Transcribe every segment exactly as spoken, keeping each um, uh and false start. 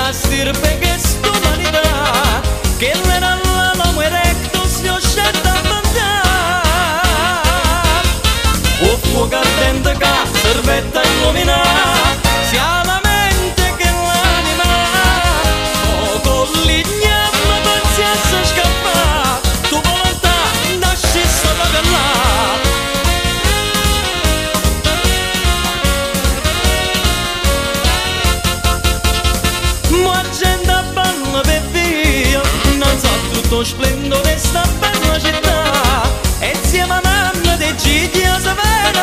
la stirpe che st'umanità che l'era l'uomo erecto si oscetta a mandare o fuoco ardente che servetta illuminare sia la mente che l'anima o con l'ignamma pazienza scappa tu volontà nasci solo per là. Tutto splendore sta bella città e insieme a mamma dei gigli a sapere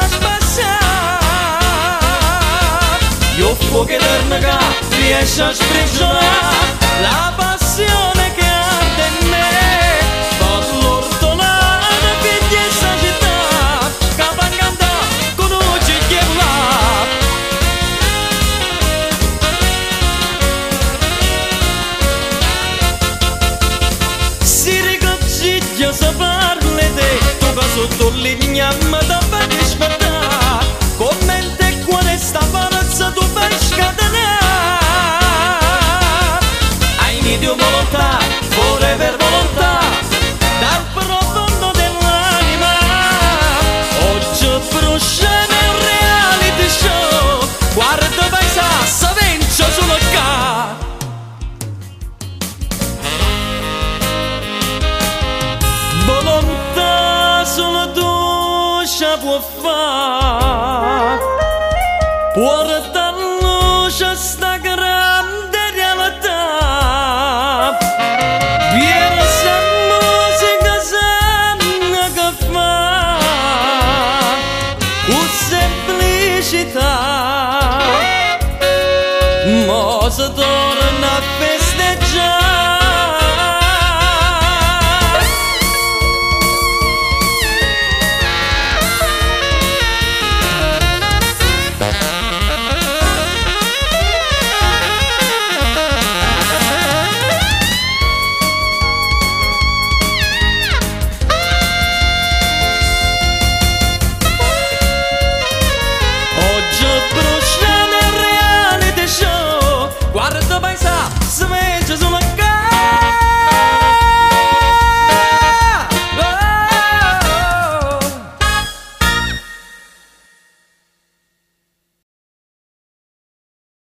spassare io fuoco eterno che riesce a sprigionare la passione che arde in me per l'ortolana figlia di sta città che fa cantare con un gigli là. Io so parle te, tu che sotto l'ignamma da fai sfardare, commenta quale sta palazza tu fai scatenare. Hai un'idea volontà, forever volontà, dal profondo dell'anima, oggi brucia nel reality show, guarda paesa, sa vince solo qua. Volontà solo tu ci può fare, porta luce a sta grande realtà, viene sa musica sanna che fa, con semplicità, mo si torna a festa.